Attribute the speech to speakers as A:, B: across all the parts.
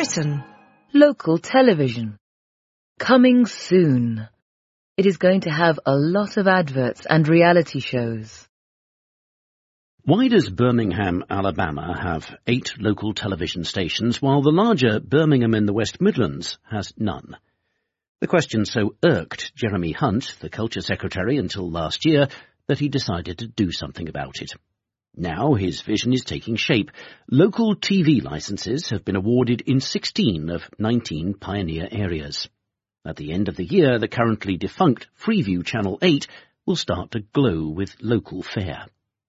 A: Britain. Local television. Coming soon. It is going to have a lot of adverts and reality shows.
B: Why does Birmingham, Alabama have 8 local television stations while the larger Birmingham in the West Midlands has none? The question so irked Jeremy Hunt, the Culture Secretary, until last year that he decided to do something about it. Now his vision is taking shape. Local TV licences have been awarded in 16 of 19 pioneer areas. At the end of the year, the currently defunct Freeview Channel 8 will start to glow with local fare.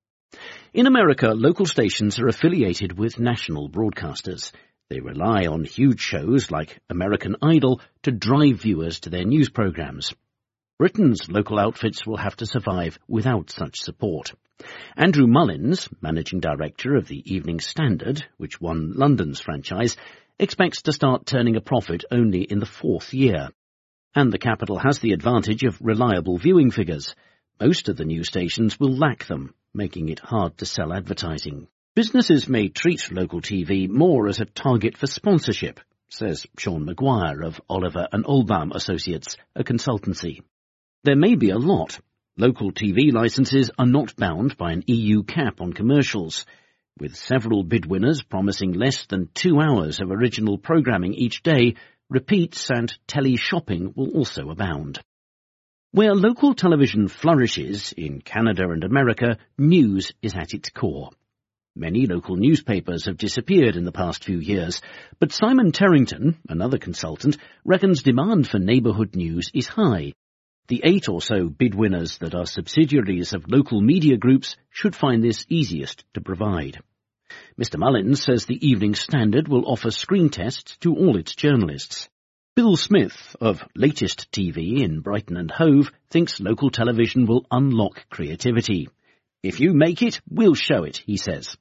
B: In America, local stations are affiliated with national broadcasters. They rely on huge shows like American Idol to drive viewers to their news programmes. Britain's local outfits will have to survive without such support. Andrew Mullins, managing director of the Evening Standard, which won London's franchise, expects to start turning a profit only in the 4th year. And the capital has the advantage of reliable viewing figures. Most of the news stations will lack them, making it hard to sell advertising. Businesses may treat local TV more as a target for sponsorship, says Sean Maguire of Oliver and Olbaum Associates, a consultancy. There may be a lot. Local TV licences are not bound by an EU cap on commercials, with several bid winners promising less than 2 hours of original programming each day. Repeats and tele-shopping will also abound. Where local television flourishes, in Canada and America, news is at its core. Many local newspapers have disappeared in the past few years, but Simon Terrington, another consultant, reckons demand for neighbourhood news is high. The 8 or so bid winners that are subsidiaries of local media groups should find this easiest to provide. Mr. Mullins says the Evening Standard will offer screen tests to all its journalists. Bill Smith of Latest TV in Brighton and Hove thinks local television will unlock creativity. If you make it, we'll show it, he says.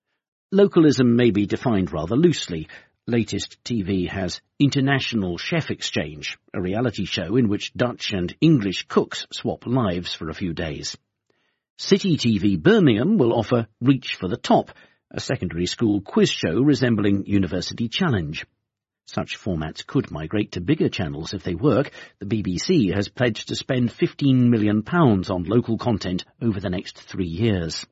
B: Localism may be defined rather loosely. Latest TV has International Chef Exchange, a reality show in which Dutch and English cooks swap lives for a few days. City TV Birmingham will offer Reach for the Top, a secondary school quiz show resembling University Challenge. Such formats could migrate to bigger channels if they work. The BBC has pledged to spend £15 million on local content over the next 3 years.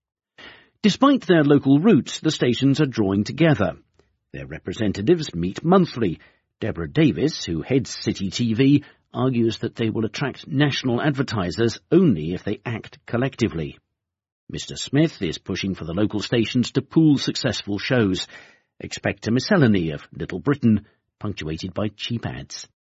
B: Despite their local roots, the stations are drawing together. Their representatives meet monthly. Deborah Davis, who heads City TV, argues that they will attract national advertisers only if they act collectively. Mr. Smith is pushing for the local stations to pool successful shows. Expect a miscellany of Little Britain, punctuated by cheap ads.